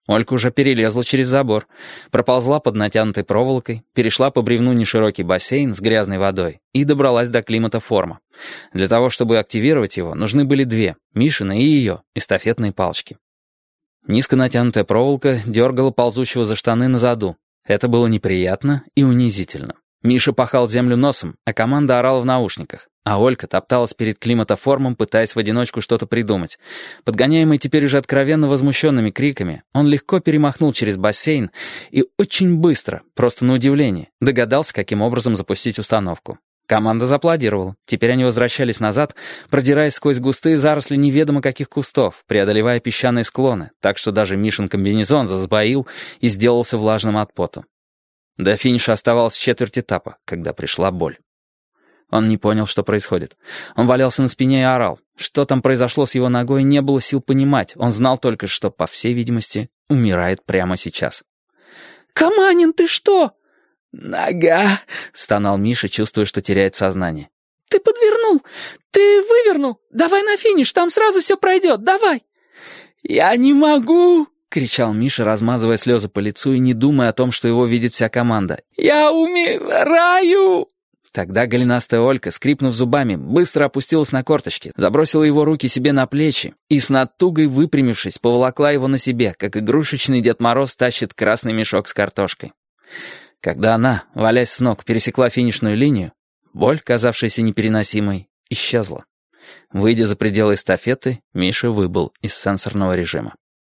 Олька уже перелезла через забор, проползла под натянутой проволокой, перешла по бревну неширокий бассейн с грязной водой и добралась до климатоформа. Для того, чтобы активировать его, нужны были две, Мишина и ее, эстафетные палочки. Низко натянутая проволока дергала ползущего за штаны на заду. Это было неприятно и унизительно. Миша пахал землю носом, а команда орала в наушниках, а Олька топталась перед климатоформом, пытаясь в одиночку что-то придумать. Подгоняемый теперь уже откровенно возмущенными криками, он легко перемахнул через бассейн и очень быстро, просто на удивление, догадался, каким образом запустить установку. Команда зааплодировала. Теперь они возвращались назад, продираясь сквозь густые заросли неведомо каких кустов, преодолевая песчаные склоны, так что даже Мишин комбинезон засбоил и сделался влажным от пота. До финиша оставалось четверть этапа, когда пришла боль. Он не понял, что происходит. Он валялся на спине и орал. Что там произошло с его ногой, не было сил понимать. Он знал только, что, по всей видимости, умирает прямо сейчас. «Каманин, ты что?» «Нога!» — стонал Миша, чувствуя, что теряет сознание. «Ты подвернул! Ты вывернул! Давай на финиш, там сразу все пройдет, давай!» «Я не могу!» — кричал Миша, размазывая слезы по лицу и не думая о том, что его видит вся команда. «Я умираю!» Тогда голенастая Олька, скрипнув зубами, быстро опустилась на корточки, забросила его руки себе на плечи и с натугой выпрямившись, поволокла его на себе, как игрушечный Дед Мороз тащит красный мешок с картошкой. Когда она, валясь с ног, пересекла финишную линию, боль, казавшаяся непереносимой, исчезла. Выйдя за пределы эстафеты, Миша выбыл из сенсорного режима.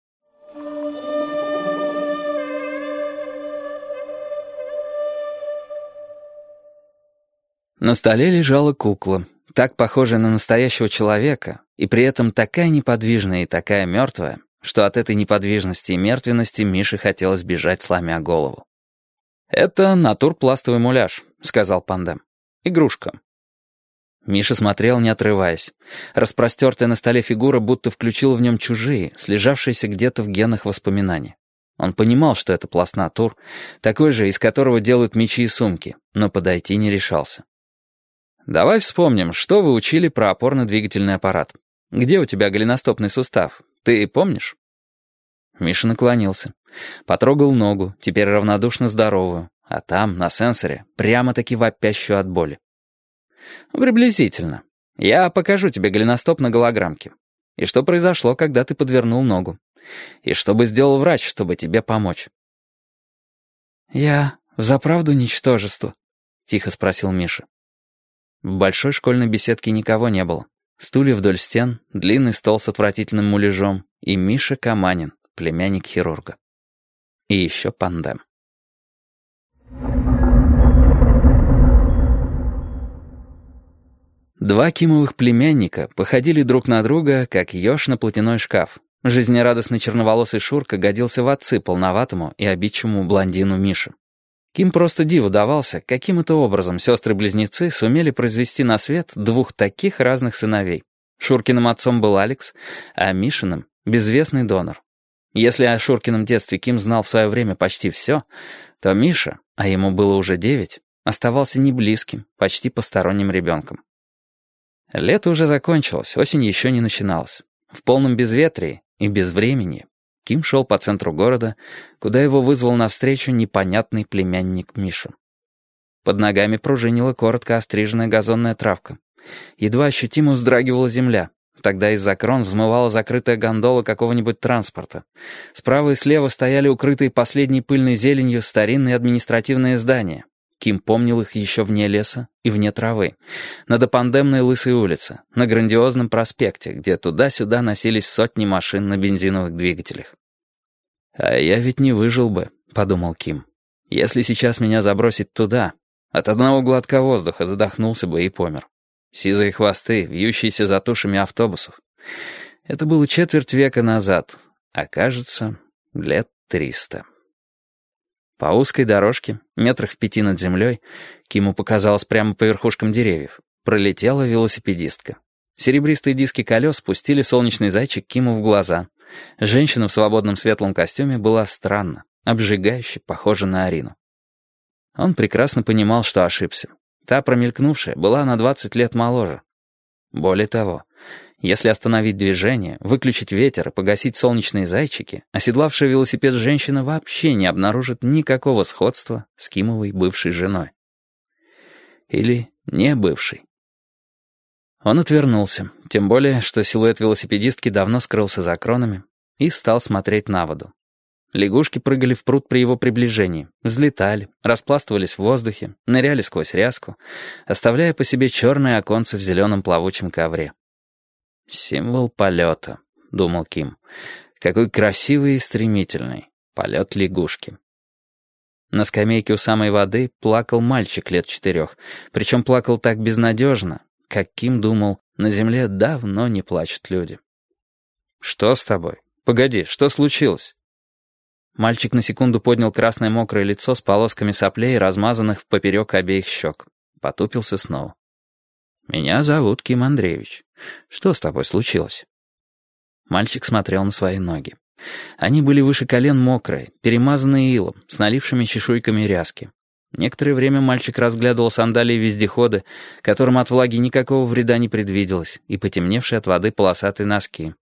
На столе лежала кукла, так похожая на настоящего человека, и при этом такая неподвижная и такая мертвая, что от этой неподвижности и мертвенности Мише хотелось бежать, сломя голову. «Это натурпластовый муляж», — сказал Пандем. «Игрушка». Миша смотрел, не отрываясь. Распростертая на столе фигура будто включила в нем чужие, слежавшиеся где-то в генах воспоминания. Он понимал, что это пласт-натур, такой же, из которого делают мечи и сумки, но подойти не решался. «Давай вспомним, что вы учили про опорно-двигательный аппарат. Где у тебя голеностопный сустав? Ты помнишь?» Миша наклонился. Потрогал ногу, теперь равнодушно здоровую, а там, на сенсоре, прямо-таки вопящую от боли. «Приблизительно. Я покажу тебе голеностоп на голограммке. И что произошло, когда ты подвернул ногу? И что бы сделал врач, чтобы тебе помочь?» «Я взаправду ничтожество?» — тихо спросил Миша. В большой школьной беседке никого не было. Стулья вдоль стен, длинный стол с отвратительным муляжом и Миша Каманин, племянник хирурга. И еще Пандем. Два Кимовых племянника походили друг на друга, как еж на платяной шкаф. Жизнерадостный черноволосый Шурка годился в отцы полноватому и обидчивому блондину Мише. Ким просто диву давался, каким это образом сестры-близнецы сумели произвести на свет двух таких разных сыновей. Шуркиным отцом был Алекс, а Мишиным — безвестный донор. Если о Шуркином детстве Ким знал в свое время почти все, то Миша, а ему было уже 9, оставался неблизким, почти посторонним ребенком. Лето уже закончилось, осень еще не начиналась. В полном безветрии и безвременье Ким шел по центру города, куда его вызвал навстречу непонятный племянник Миша. Под ногами пружинила коротко остриженная газонная травка. Едва ощутимо вздрагивала земля. Тогда из-за крон взмывала закрытая гондола какого-нибудь транспорта. Справа и слева стояли укрытые последней пыльной зеленью старинные административные здания. Ким помнил их еще вне леса и вне травы. На допандемной Лысой улице, на грандиозном проспекте, где туда-сюда носились сотни машин на бензиновых двигателях. «А я ведь не выжил бы», — подумал Ким. «Если сейчас меня забросить туда, от одного глотка воздуха задохнулся бы и помер. Сизые хвосты, вьющиеся за тушами автобусов. Это было четверть века назад, а кажется, лет 300». По узкой дорожке, метрах в 5 над землей, Киму показалось прямо по верхушкам деревьев, пролетела велосипедистка. Серебристые диски колес спустили солнечный зайчик Киму в глаза. Женщина в свободном светлом костюме была странно, обжигающе похожа на Арину. Он прекрасно понимал, что ошибся. Та промелькнувшая была на 20 лет моложе. Более того, Если остановить движение, выключить ветер и погасить солнечные зайчики, оседлавшая велосипед женщина вообще не обнаружит никакого сходства с Кимовой бывшей женой. Или не бывшей. Он отвернулся, тем более, что силуэт велосипедистки давно скрылся за кронами, и стал смотреть на воду. Лягушки прыгали в пруд при его приближении, взлетали, распластывались в воздухе, ныряли сквозь ряску, оставляя по себе черные оконцы в зеленом плавучем ковре. «Символ полета», — думал Ким. «Какой красивый и стремительный полет лягушки». На скамейке у самой воды плакал мальчик лет 4, причем плакал так безнадежно, как Ким думал, на земле давно не плачут люди. «Что с тобой? Погоди, что случилось?» Мальчик на секунду поднял красное мокрое лицо с полосками соплей, размазанных поперек обеих щек. Потупился снова. «Меня зовут Ким Андреевич. Что с тобой случилось?» Мальчик смотрел на свои ноги. Они были выше колен мокрые, перемазанные илом, с налившими чешуйками ряски. Некоторое время мальчик разглядывал сандалии-вездеходы, которым от влаги никакого вреда не предвиделось, и потемневшие от воды полосатые носки.